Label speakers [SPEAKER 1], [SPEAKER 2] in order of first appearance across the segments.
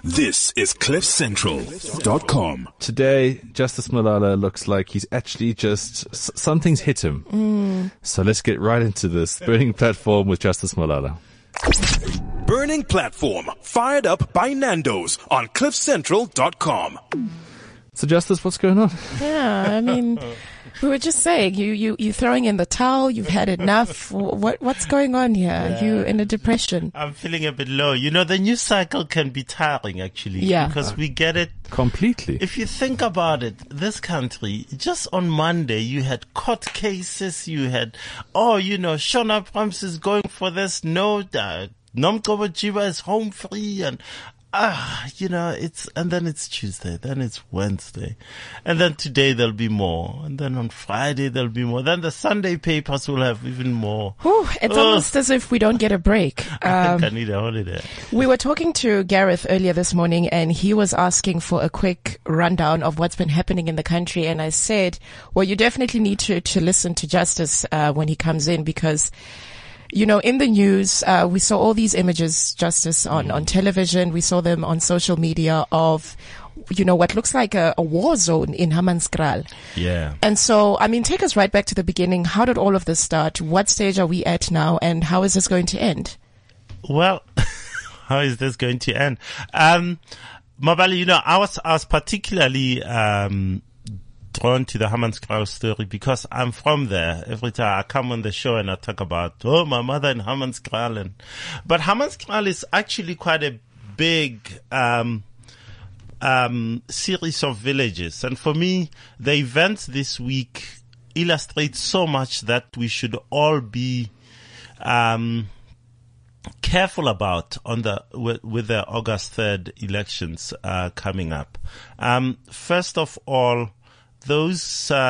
[SPEAKER 1] This is CliffCentral.com.
[SPEAKER 2] Today, Justice Malala looks like he's actually just, something's hit him. So let's get right into this. Burning Platform with Justice Malala.
[SPEAKER 1] Burning Platform, fired up by Nando's on CliffCentral.com.
[SPEAKER 2] So Justice, what's going on?
[SPEAKER 3] Yeah, I mean, we were just saying, you throwing in the towel, you've had enough. What's going on here? Yeah. You in a depression?
[SPEAKER 4] I'm feeling a bit low. You know, the news cycle can be tiring, actually.
[SPEAKER 3] Yeah.
[SPEAKER 4] Because we get it
[SPEAKER 2] completely.
[SPEAKER 4] If you think about it, this country, just on Monday, you had court cases, you had, Shona Prams is going for this, Nomgcobo Jiba is home free, and and then it's Tuesday, then it's Wednesday, and then today there'll be more, and then on Friday there'll be more, then the Sunday papers will have even more.
[SPEAKER 3] Whew, it's almost as if we don't get a break.
[SPEAKER 4] I think I need a holiday.
[SPEAKER 3] We were talking to Gareth earlier this morning, and he was asking for a quick rundown of what's been happening in the country, and I said, well, you definitely need to listen to Justice when he comes in, because in the news, we saw all these images, Justice, on television. We saw them on social media of, what looks like a war zone in Hammanskraal.
[SPEAKER 4] Yeah.
[SPEAKER 3] And so, take us right back to the beginning. How did all of this start? What stage are we at now? And how is this going to end?
[SPEAKER 4] Well, how is this going to end? Mabali, I was particularly, drawn to the Hammanskraal story because I'm from there. Every time I come on the show and I talk about, my mother in Hammanskraal. But Hammanskraal is actually quite a big series of villages. And for me, the events this week illustrate so much that we should all be careful about with the August 3rd elections coming up. First of all, those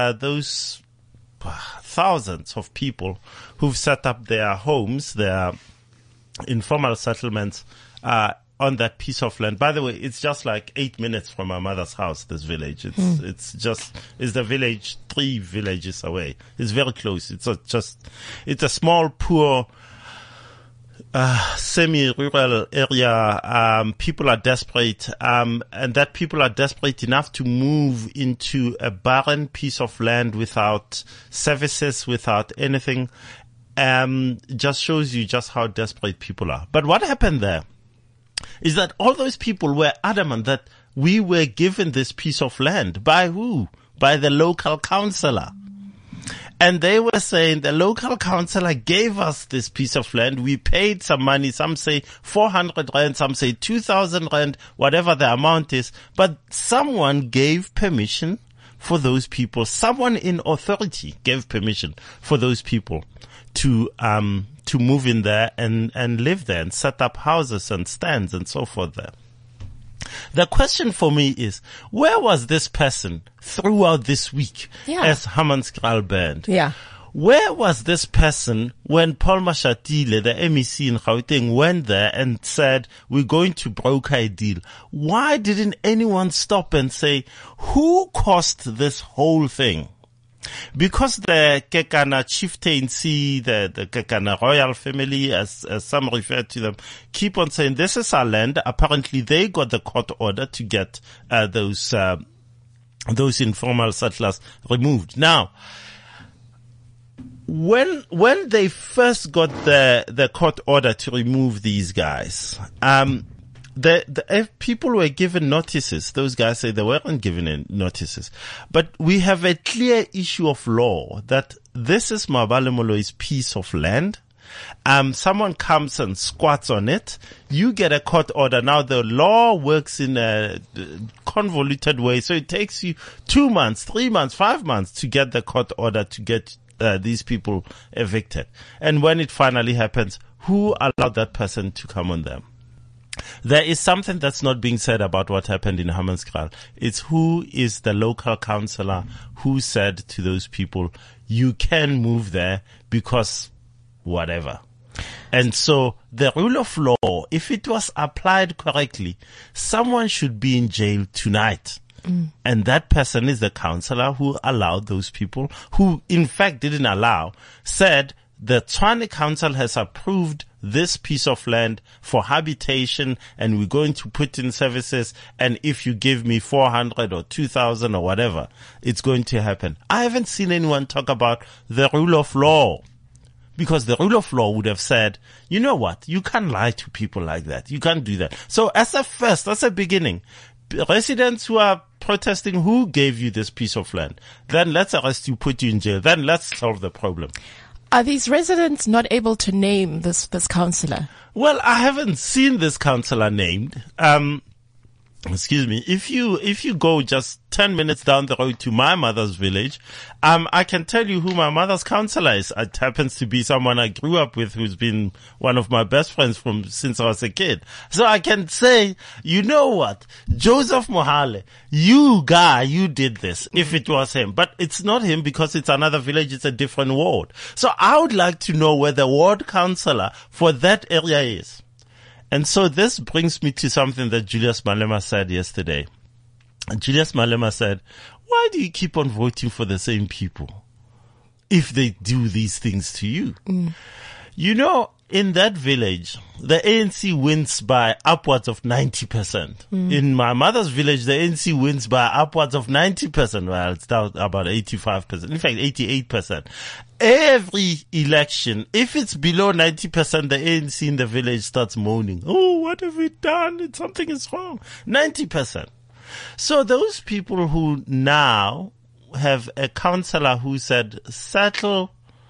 [SPEAKER 4] thousands of people who've set up their homes, their informal settlements, on that piece of land. By the way, it's just like 8 minutes from my mother's house, this village. It's the village 3 villages away. It's very close. It's a small, poor, semi-rural area. People are desperate, and that people are desperate enough to move into a barren piece of land without services, without anything. Just shows you just how desperate people are. But what happened there is that all those people were adamant that we were given this piece of land. By who? By the local councillor. And they were saying the local councillor gave us this piece of land. We paid some money. Some say 400 rand, some say 2,000 rand, whatever the amount is. But someone gave permission for those people. Someone in authority gave permission for those people to move in there and live there and set up houses and stands and so forth there. The question for me is, where was this person throughout this week as Hammanskraal burned?
[SPEAKER 3] Yeah.
[SPEAKER 4] Where was this person when Paul Mashatile, the MEC in Gauteng, went there and said, we're going to broker a deal? Why didn't anyone stop and say, who caused this whole thing? Because the Kekana chieftaincy, the Kekana royal family, as some refer to them, keep on saying, this is our land. Apparently they got the court order to get those informal settlers removed. Now, when they first got the court order to remove these guys, if people were given notices. Those guys say they weren't given notices. But we have a clear issue of law that this is Mabale Moloi's piece of land. Someone comes and squats on it. You get a court order. Now the law works in a convoluted way. So it takes you 2 months, 3 months, 5 months to get the court order to get these people evicted. And when it finally happens, who allowed that person to come on them? There is something that's not being said about what happened in Hammanskraal. It's who is the local councillor who said to those people, you can move there because whatever. And so the rule of law, if it was applied correctly, someone should be in jail tonight. And that person is the councillor who allowed those people, who in fact didn't allow, said the Tshwane Council has approved this piece of land for habitation, and we're going to put in services, and if you give me 400 or 2,000 or whatever, it's going to happen. I haven't seen anyone talk about the rule of law, because the rule of law would have said, you know what, you can't lie to people like that. You can't do that. So as a beginning, residents who are protesting, who gave you this piece of land? Then let's arrest you, put you in jail. Then let's solve the problem.
[SPEAKER 3] Are these residents not able to name this councillor?
[SPEAKER 4] Well, I haven't seen this councillor named. Excuse me. If you go just 10 minutes down the road to my mother's village, I can tell you who my mother's councillor is. It happens to be someone I grew up with, who's been one of my best friends since I was a kid. So I can say, you know what? Joseph Mohale, you did this, if it was him. But it's not him, because it's another village, it's a different ward. So I would like to know where the ward councillor for that area is. And so this brings me to something that Julius Malema said yesterday. Julius Malema said, why do you keep on voting for the same people if they do these things to you? You know, in that village, the ANC wins by upwards of 90%. In my mother's village, the ANC wins by upwards of 90%. Well, it's down about 85%. In fact, 88%. Every election, if it's below 90%, the ANC in the village starts moaning. Oh, what have we done? Something is wrong. 90%. So those people who now have a councillor who said, settle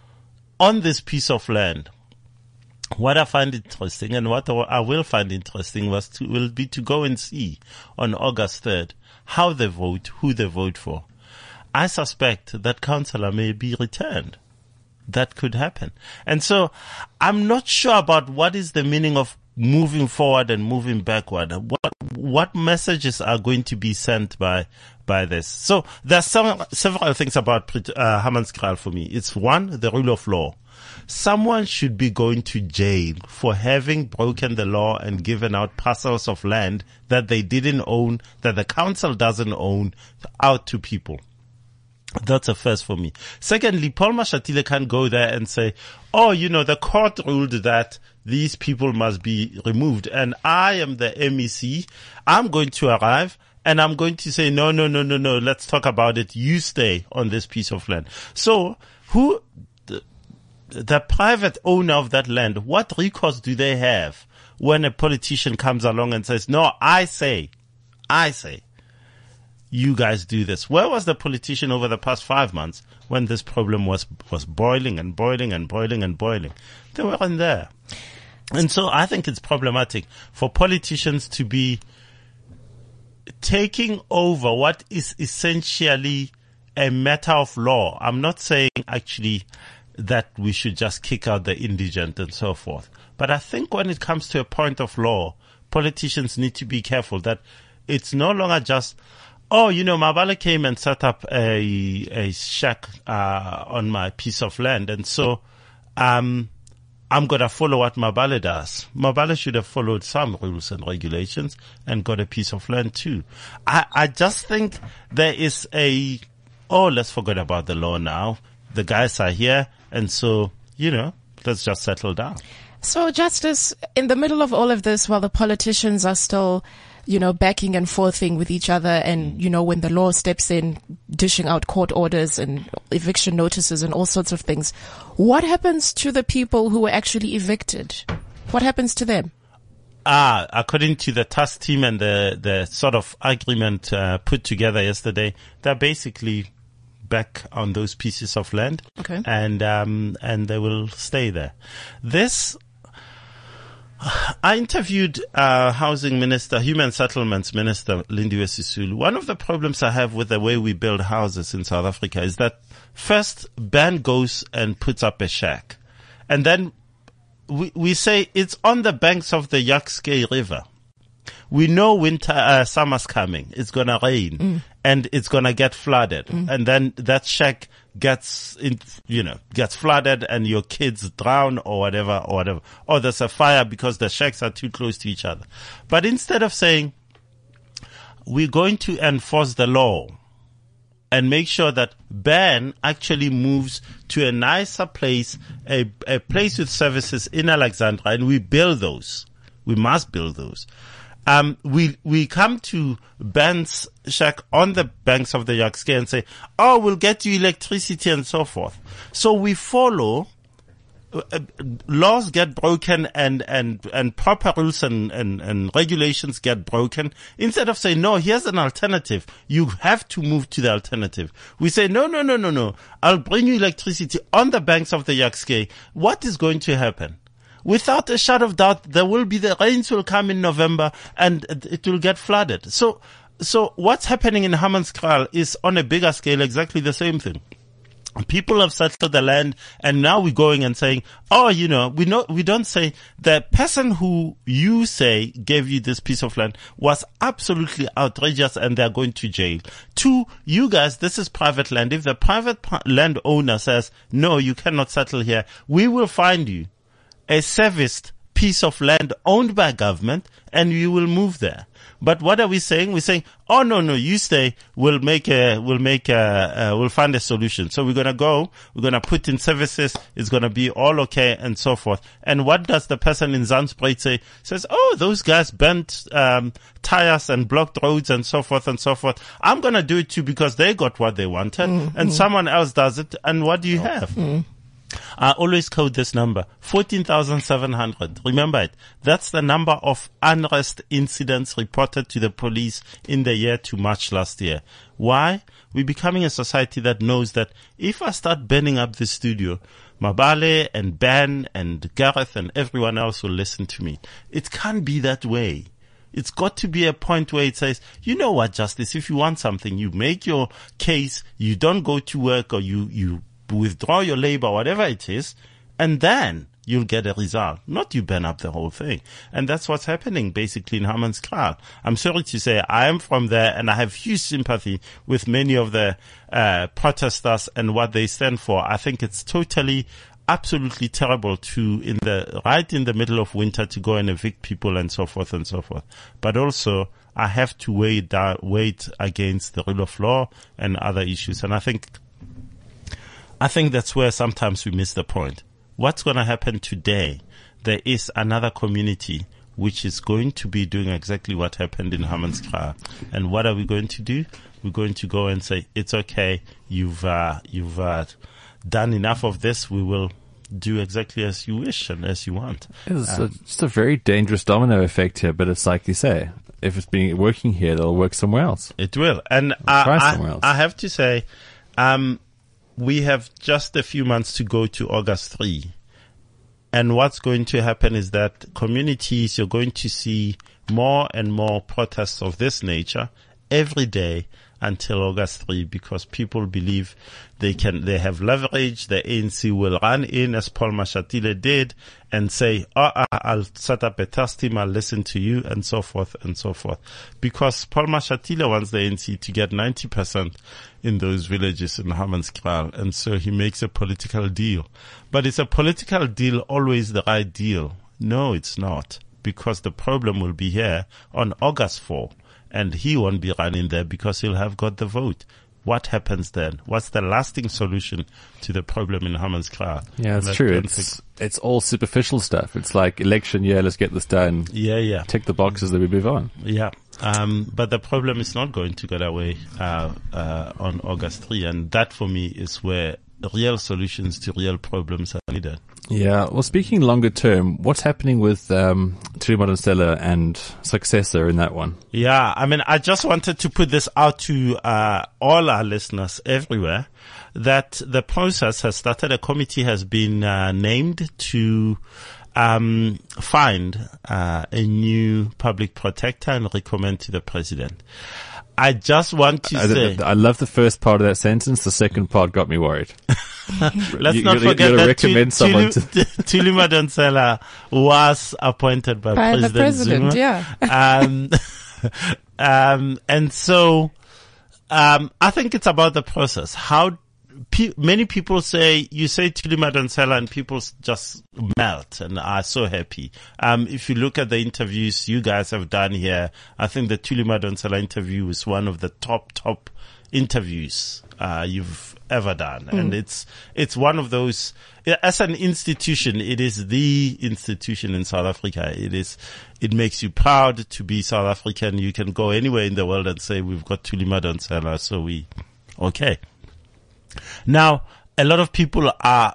[SPEAKER 4] on this piece of land. What I find interesting, and what I will find interesting, will be to go and see on August 3rd how they vote, who they vote for. I suspect that councillor may be returned. That could happen. And so I'm not sure about what is the meaning of moving forward and moving backward. What messages are going to be sent by this? So there's several things about Hammanskraal for me. It's one, the rule of law. Someone should be going to jail for having broken the law and given out parcels of land that they didn't own, that the council doesn't own, out to people. That's a first for me. Secondly, Paul Mashatile can't go there and say, oh, the court ruled that these people must be removed, and I am the MEC. I'm going to arrive and I'm going to say, no, let's talk about it. You stay on this piece of land. So the private owner of that land, what recourse do they have when a politician comes along and says, no, I say, you guys do this? Where was the politician over the past 5 months when this problem was boiling and boiling and boiling and boiling? They weren't there. And so I think it's problematic for politicians to be taking over what is essentially a matter of law. I'm not saying actually that we should just kick out the indigent and so forth. But I think when it comes to a point of law, politicians need to be careful that it's no longer just, oh, Mabale came and set up a shack on my piece of land, and so I'm going to follow what Mabale does. Mabale should have followed some rules and regulations and got a piece of land too. I just think there is let's forget about the law now. The guys are here, and so, let's just settle down.
[SPEAKER 3] So, Justice, in the middle of all of this, while the politicians are still backing and forthing with each other, and, when the law steps in, dishing out court orders and eviction notices and all sorts of things, what happens to the people who were actually evicted? What happens to them?
[SPEAKER 4] According to the task team and the sort of agreement put together yesterday, they're basically back on those pieces of land.
[SPEAKER 3] Okay.
[SPEAKER 4] And they will stay there. I interviewed Housing Minister, Human Settlements Minister, Lindiwe Sisulu. One of the problems I have with the way we build houses in South Africa is that first, Ben goes and puts up a shack. And then we say it's on the banks of the Yaks-Gay River. We know summer's coming. It's going to rain and it's going to get flooded. And then that shack gets flooded and your kids drown or whatever. Or there's a fire because the shacks are too close to each other. But instead of saying, we're going to enforce the law and make sure that Ben actually moves to a nicer place, a place with services in Alexandra, and we build those. We must build those. We come to Ben's shack on the banks of the Yaks-Ke and say, oh, we'll get you electricity and so forth. So we follow, laws get broken and proper rules and regulations get broken. Instead of saying, no, here's an alternative. You have to move to the alternative. We say, no. I'll bring you electricity on the banks of the Yaks-Ke. What is going to happen? Without a shadow of doubt, the rains will come in November and it will get flooded. So what's happening in Hammanskraal is on a bigger scale exactly the same thing. People have settled the land and now we're going and saying, oh, we don't say the person who you say gave you this piece of land was absolutely outrageous and they're going to jail. 2, you guys, this is private land. If the private landowner says, no, you cannot settle here, we will find you a serviced piece of land owned by government and you will move there. But what are we saying? We're saying, oh, no, you stay. We'll find a solution. So we're going to put in services. It's going to be all okay and so forth. And what does the person in Zandspruit say? Says, oh, those guys bent, tires and blocked roads and so forth and so forth. I'm going to do it too because they got what they wanted and someone else does it. And what do you have? I always quote this number, 14,700. Remember it. That's the number of unrest incidents reported to the police in the year to March last year. Why? We're becoming a society that knows that if I start burning up the studio, Mabale and Ben and Gareth and everyone else will listen to me. It can't be that way. It's got to be a point where it says, you know what, Justice, if you want something, you make your case, you don't go to work or you withdraw your labor, whatever it is, and then you'll get a result. Not you burn up the whole thing. And that's what's happening basically in Hammanskraal. I'm sorry to say I am from there and I have huge sympathy with many of the protesters and what they stand for. I think it's totally, absolutely terrible right in the middle of winter to go and evict people and so forth and so forth. But also I have to wait against the rule of law and other issues. And I think that's where sometimes we miss the point. What's going to happen today? There is another community which is going to be doing exactly what happened in Hammanskraal. And what are we going to do? We're going to go and say, it's okay. You've done enough of this. We will do exactly as you wish and as you want.
[SPEAKER 2] It's just a very dangerous domino effect here, but it's like you say, if it's been working here, it'll work somewhere else.
[SPEAKER 4] It will. And I have to say, we have just a few months to go to August 3. And what's going to happen is that communities, you're going to see more and more protests of this nature every day until August 3 because people believe they have leverage. The ANC will run in as Paul Mashatile did and say, I'll set up a task team, I'll listen to you and so forth and so forth. Because Paul Mashatile wants the ANC to get 90% in those villages in Hammanskraal. And so he makes a political deal. But is a political deal always the right deal? No, it's not. Because the problem will be here on August 4. And he won't be running there because he'll have got the vote. What happens then? What's the lasting solution to the problem in Hammanskraal?
[SPEAKER 2] Yeah, it's true. It's all superficial stuff. It's like election year, let's get this done.
[SPEAKER 4] Yeah.
[SPEAKER 2] Tick the boxes, then we move on.
[SPEAKER 4] Yeah. But the problem is not going to get away on August 3. And that for me is where real solutions to real problems are needed.
[SPEAKER 2] Yeah. Well, speaking longer term, what's happening with Thuli Madonsela and successor in that one?
[SPEAKER 4] Yeah. I mean, I just wanted to put this out to all our listeners everywhere that the process has started. A committee has been named to find a new public protector and recommend to the president. I just want to say,
[SPEAKER 2] I love the first part of that sentence. The second part got me worried.
[SPEAKER 4] Let's not forget that Thuli Madonsela was appointed by
[SPEAKER 3] the president.
[SPEAKER 4] Zuma.
[SPEAKER 3] Yeah.
[SPEAKER 4] And so, I think it's about the process. How many people say, you say Thuli Madonsela and people just melt and are so happy. If you look at the interviews you guys have done here, I think the Thuli Madonsela interview is one of the top interviews, you've ever done. And it's one of those, as an institution, it is the institution in South Africa. It makes you proud to be South African. You can go anywhere in the world and say, we've got Thuli Madonsela, so okay. Now, a lot of people are,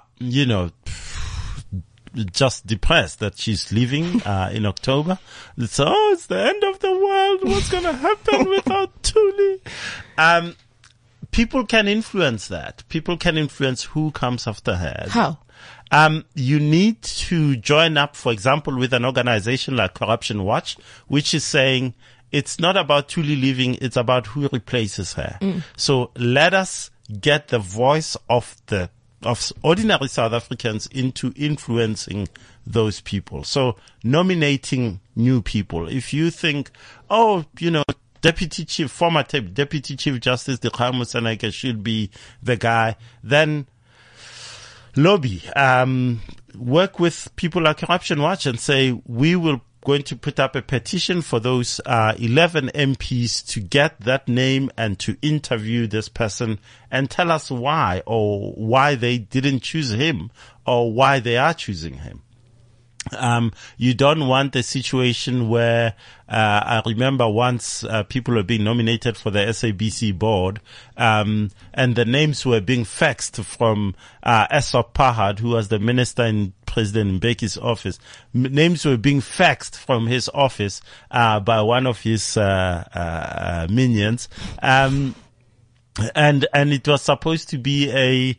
[SPEAKER 4] just depressed that she's leaving, in October. It's the end of the world. What's going to happen without Thuli? People can influence that. People can influence who comes after her.
[SPEAKER 3] How?
[SPEAKER 4] You need to join up, for example, with an organization like Corruption Watch, which is saying it's not about Thuli leaving, it's about who replaces her. So let us get the voice of ordinary South Africans into influencing those people. So nominating new people. If you think, former Deputy Chief Justice Dikgang Motseneke should be the guy, then lobby, work with people like Corruption Watch and say, we will going to put up a petition for those 11 MPs to get that name and to interview this person and tell us why, or why they didn't choose him, or why they are choosing him. You don't want a situation where, I remember once, people were being nominated for the SABC board, and the names were being faxed from, Esop Pahad, who was the minister in President Mbeki's office. Names were being faxed from his office, by one of his, minions. And it was supposed to be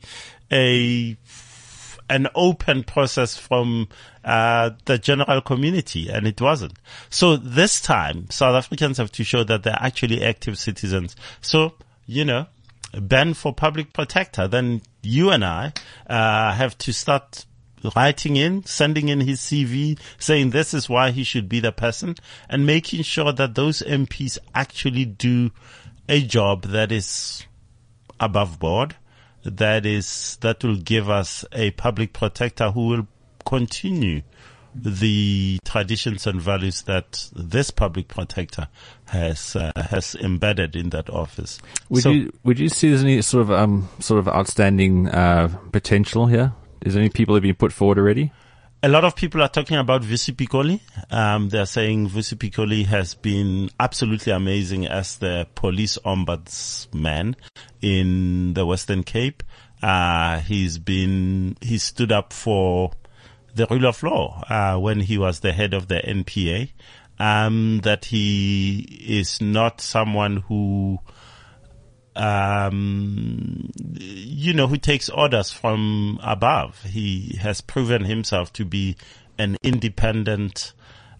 [SPEAKER 4] an open process from the general community, and it wasn't. So this time, South Africans have to show that they're actually active citizens. So, ban for public protector. Then you and I have to start sending in his CV, saying this is why he should be the person, and making sure that those MPs actually do a job that is above board. That will give us a public protector who will continue the traditions and values that this public protector has embedded in that office.
[SPEAKER 2] Would you see there's any sort of outstanding potential here? Is there any people that have been put forward already?
[SPEAKER 4] A lot of people are talking about Vusi Pikoli. They're saying Vusi Pikoli has been absolutely amazing as the police ombudsman in the Western Cape. He stood up for the rule of law, when he was the head of the NPA. That he is not someone who, who takes orders from above. He has proven himself to be an independent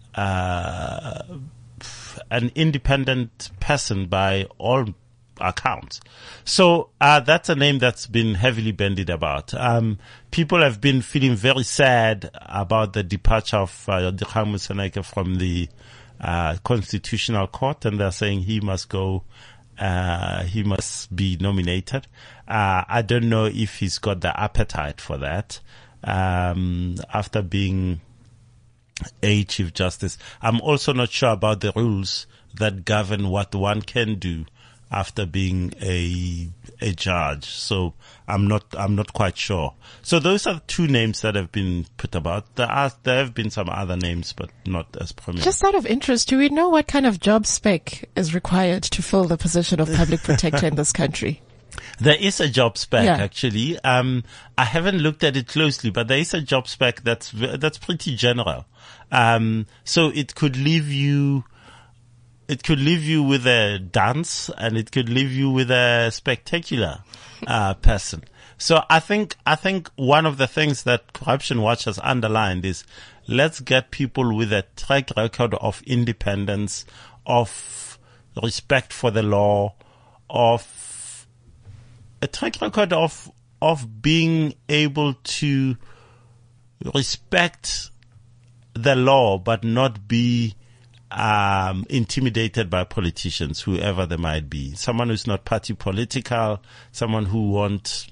[SPEAKER 4] person by all accounts. So, that's a name that's been heavily bandied about. People have been feeling very sad about the departure of Dikgang Motseneke from the Constitutional Court, and they're saying he must go. He must be nominated. I don't know if he's got the appetite for that. After being a Chief Justice, I'm also not sure about the rules that govern what one can do after being a judge. So I'm not quite sure. So those are two names that have been put about. There have been some other names, but not as prominent.
[SPEAKER 3] Just out of interest, do we know what kind of job spec is required to fill the position of public protector in this country?
[SPEAKER 4] There is a job spec, actually. I haven't looked at it closely, but there is a job spec that's pretty general. So it could leave you with a dance, and it could leave you with a spectacular person. So I think one of the things that Corruption Watch has underlined is, let's get people with a track record of independence, of respect for the law, of a track record of being able to respect the law but not be intimidated by politicians, whoever they might be. Someone who's not party political, someone who won't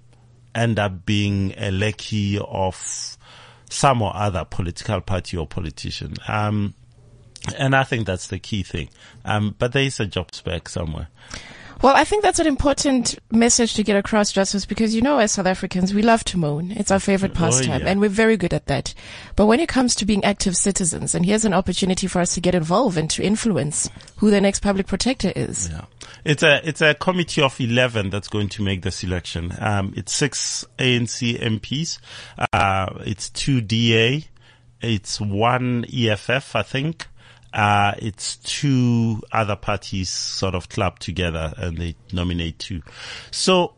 [SPEAKER 4] end up being a lackey of some or other political party or politician. And I think that's the key thing. But there is a job spec somewhere.
[SPEAKER 3] Well, I think that's an important message to get across, Justice, because as South Africans, we love to moan. It's our favorite pastime, and we're very good at that. But when it comes to being active citizens, and here's an opportunity for us to get involved and to influence who the next public protector is.
[SPEAKER 4] Yeah. It's a committee of 11 that's going to make the selection. It's 6 ANC MPs. It's 2 DA. It's 1 EFF, I think. It's 2 other parties sort of clubbed together and they nominate 2. So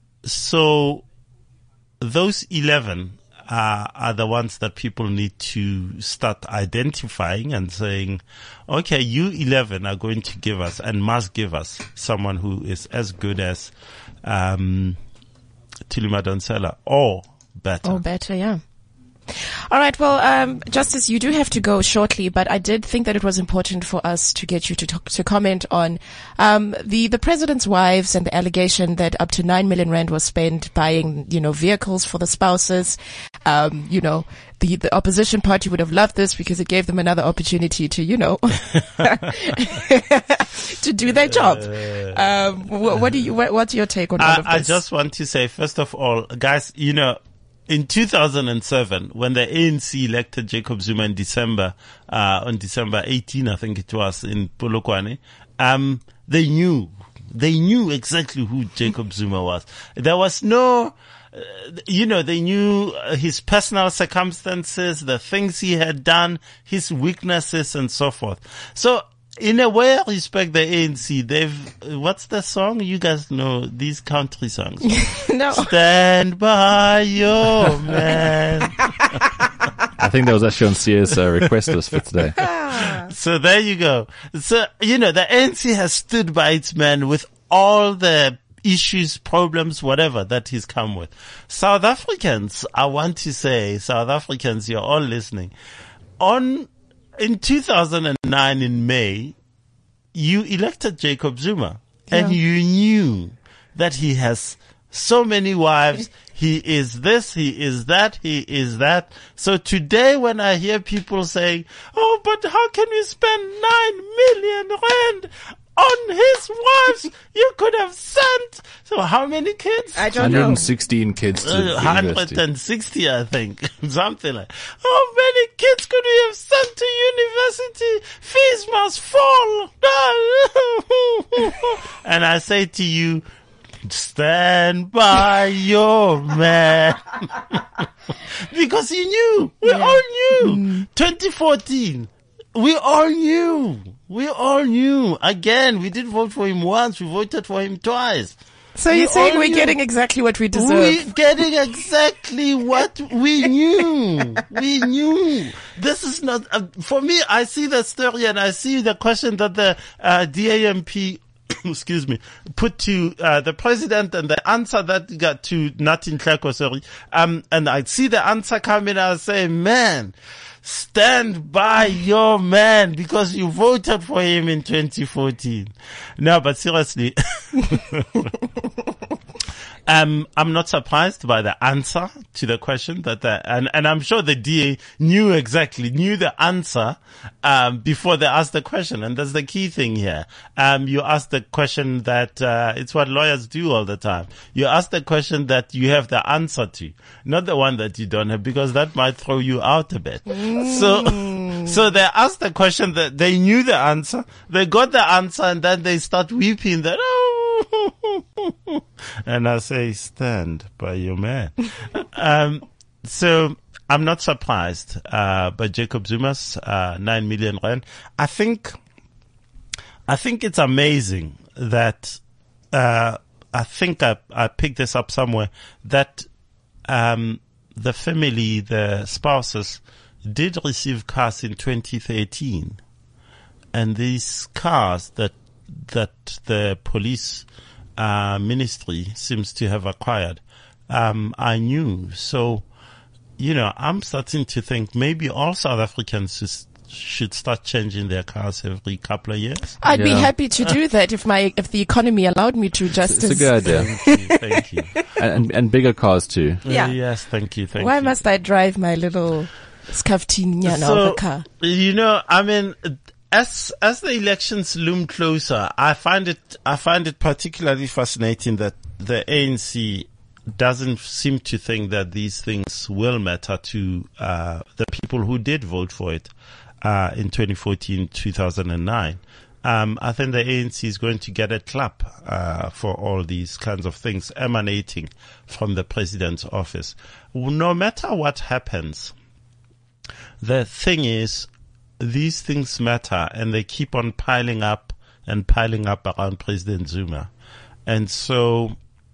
[SPEAKER 4] those 11 are the ones that people need to start identifying and saying, okay, you 11 are going to give us and must give us someone who is as good as, Thuli Madonsela or better.
[SPEAKER 3] Or better, yeah. All right. Well, Justice, you do have to go shortly, but I did think that it was important for us to get you to comment on the president's wives and the allegation that up to 9 million rand was spent buying, vehicles for the spouses. The opposition party would have loved this because it gave them another opportunity to, to do their job. What's your take on all of this?
[SPEAKER 4] I just want to say, first of all, guys, in 2007, when the ANC elected Jacob Zuma in December, on December 18, I think it was, in Polokwane, they knew exactly who Jacob Zuma was. There was no, they knew his personal circumstances, the things he had done, his weaknesses and so forth. So, in a way, I respect the ANC. What's the song? You guys know these country songs.
[SPEAKER 3] No.
[SPEAKER 4] Stand by your man.
[SPEAKER 2] I think that was actually on Sia's request list for today.
[SPEAKER 4] So there you go. So, the ANC has stood by its man with all the issues, problems, whatever that he's come with. South Africans, I want to say, you're all listening. In 2009 in May, you elected Jacob Zuma and you knew that he has so many wives. He is this, he is that, he is that. So today when I hear people saying, oh, but how can we spend 9 million rand on his wives? You could have sent. So how many kids?
[SPEAKER 3] I don't know.
[SPEAKER 2] 116 kids to university.
[SPEAKER 4] 160, I think. Something like. How many kids could we have sent to university? Fees must fall. And I say to you, stand by your man. Because you knew. We all knew. 2014. We all knew. Again, we didn't vote for him once. We voted for him twice.
[SPEAKER 3] So you're saying we're getting exactly what we deserve?
[SPEAKER 4] We're getting exactly what we knew. We knew. This is not, for me, I see the story and I see the question that the DAMP excuse me, put to the president and the answer that got to Natin Tlhako, sorry. And I see the answer coming and I say, man, stand by your man because you voted for him in 2014. No, but seriously, I'm not surprised by the answer to the question and I'm sure the DA knew the answer, before they asked the question. And that's the key thing here. You ask the question that, it's what lawyers do all the time. You ask the question that you have the answer to, not the one that you don't have, because that might throw you out a bit. So they asked the question that they knew the answer, they got the answer, and then they start weeping that, and I say, stand by your man. So I'm not surprised, by Jacob Zuma's, 9 million rand. I think it's amazing that, I think I picked this up somewhere that, the family, the spouses did receive cars in 2013. And these cars that the police, ministry seems to have acquired, I knew. So, I'm starting to think maybe all South Africans should start changing their cars every couple of years.
[SPEAKER 3] I'd be happy to do that if the economy allowed me to, Justice.
[SPEAKER 2] It's a good idea.
[SPEAKER 4] Thank you.
[SPEAKER 2] And bigger cars too.
[SPEAKER 3] Yeah.
[SPEAKER 4] Yes, thank you.
[SPEAKER 3] Why must I drive my little Skaftinyana of a car?
[SPEAKER 4] You know, I mean, as the elections loom closer, I find it particularly fascinating that the ANC doesn't seem to think that these things will matter to the people who did vote for it in 2014, 2009. I think the ANC is going to get a clap for all these kinds of things emanating from the president's office. No matter what happens, the thing is, these things matter, and they keep on piling up around President Zuma. And so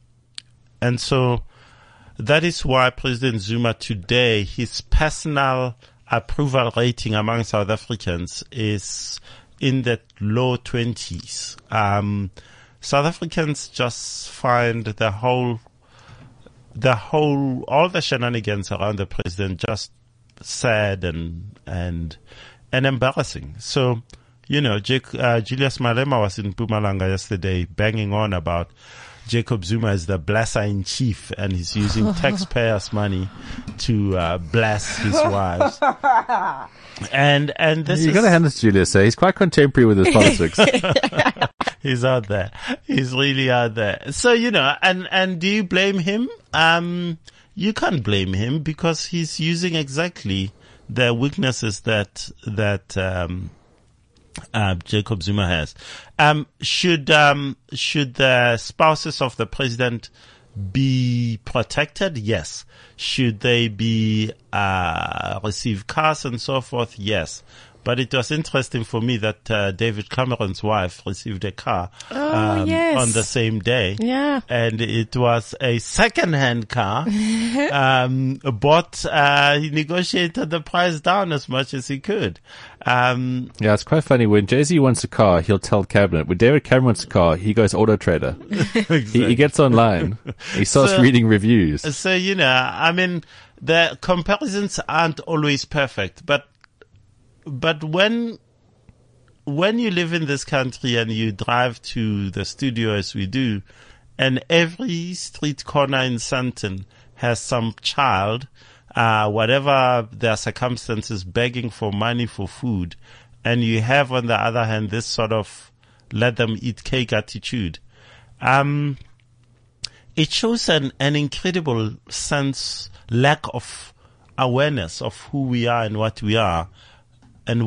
[SPEAKER 4] that is why President Zuma today, his personal approval rating among South Africans is in the low 20s. South Africans just find all the shenanigans around the president just sad and embarrassing. So, you know, Julius Malema was in Mpumalanga yesterday banging on about Jacob Zuma is the blesser in chief, and he's using taxpayers' money to bless his wives. And this
[SPEAKER 2] you got to hand this to Julius. He's quite contemporary with his politics.
[SPEAKER 4] He's out there. He's really out there. So, you know, and do you blame him? You can't blame him because he's using exactly the weaknesses that Jacob Zuma has. Should the spouses of the president be protected? Yes. Should they be receive cars and so forth? Yes. But it was interesting for me that David Cameron's wife received a car
[SPEAKER 3] yes.
[SPEAKER 4] on the same day.
[SPEAKER 3] Yeah.
[SPEAKER 4] And it was a second-hand car. He negotiated the price down as much as he could.
[SPEAKER 2] Yeah, it's quite funny. When Jay-Z wants a car, he'll tell Cabinet. When David Cameron wants a car, he goes Auto Trader.
[SPEAKER 4] Exactly.
[SPEAKER 2] He gets online. He starts reading reviews.
[SPEAKER 4] So, you know, I mean, the comparisons aren't always perfect, but when you live in this country and you drive to the studio as we do, and every street corner in Sandton has some child, whatever their circumstances, begging for money for food, and you have on the other hand this sort of let them eat cake attitude, it shows an incredible lack of awareness of who we are and what we are. And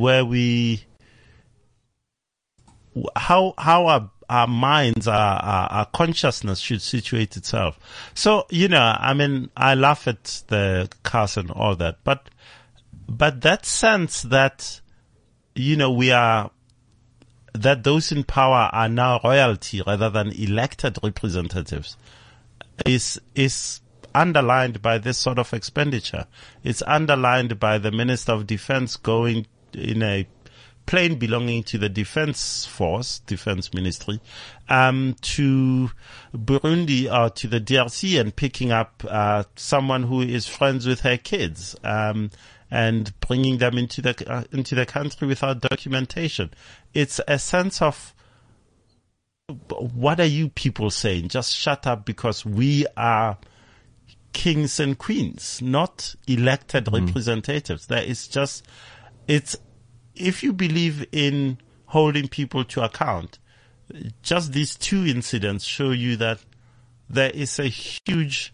[SPEAKER 4] how our minds, our consciousness should situate itself. So, you know, I mean, I laugh at the cars and all that, but that sense that, you know, that those in power are now royalty rather than elected representatives is underlined by this sort of expenditure. It's underlined by the Minister of Defense going in a plane belonging to the Defense Ministry, to Burundi or to the DRC and picking up someone who is friends with her kids, and bringing them into the country without documentation. It's a sense of, what are you people saying? Just shut up, because we are kings and queens, not elected representatives. There is just, if you believe in holding people to account, just these two incidents show you that there is a huge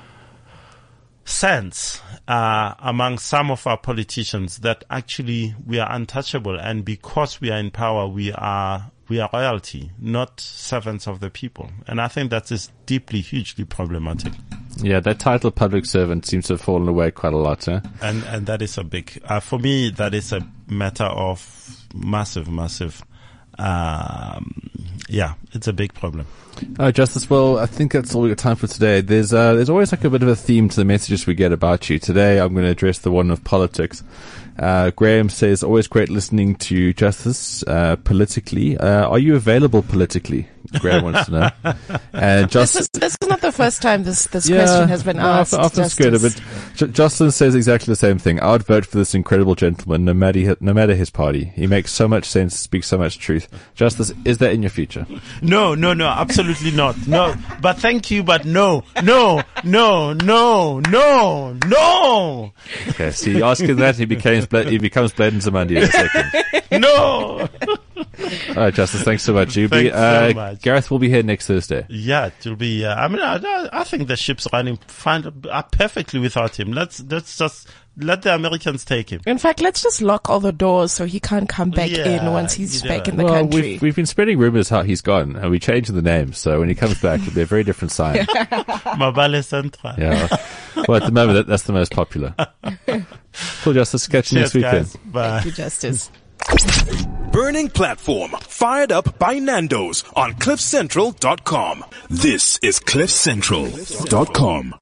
[SPEAKER 4] sense among some of our politicians that actually we are untouchable, and because we are in power, we are royalty, not servants of the people. And I think that is deeply, hugely problematic.
[SPEAKER 2] Yeah, that title public servant seems to have fallen away quite a lot, huh?
[SPEAKER 4] And that is a big, for me, that is a matter of massive, Yeah, it's a big problem.
[SPEAKER 2] Justice, well, I think that's all we've got time for today. There's always like a bit of a theme to the messages we get about you. Today, I'm going to address the one of politics. Graham says, always great listening to you, Justice, politically. Are you available politically? Graham wants to know. And Justice,
[SPEAKER 3] this is not the first time this question has been asked.
[SPEAKER 2] Often scared of it. Jocelyn says exactly the same thing. I would vote for this incredible gentleman, no matter his party. He makes so much sense, speaks so much truth. Justice, is that in your future?
[SPEAKER 4] No, absolutely not. No, but thank you, but no.
[SPEAKER 2] Okay, so you ask him that, he becomes Bladen Zamandi in a second.
[SPEAKER 4] No.
[SPEAKER 2] All right, Justice, thanks so much.
[SPEAKER 4] Thanks so much.
[SPEAKER 2] Gareth will be here next Thursday.
[SPEAKER 4] Yeah, it will be. I think the ship's running fine, perfectly without him. Let's just let the Americans take him.
[SPEAKER 3] In fact, let's just lock all the doors so he can't come back in once he's back in the country.
[SPEAKER 2] We've been spreading rumors how he's gone, and we changed the name. So when he comes back, it'll be a very different sign.
[SPEAKER 4] Mabale Central.
[SPEAKER 2] Yeah. Well, at the moment, that's the most popular. Cool, Justice. Catch you next weekend.
[SPEAKER 4] Guys. Bye.
[SPEAKER 3] Thank you, Justice.
[SPEAKER 1] Burning Platform, fired up by Nando's on CliffCentral.com. This is CliffCentral.com.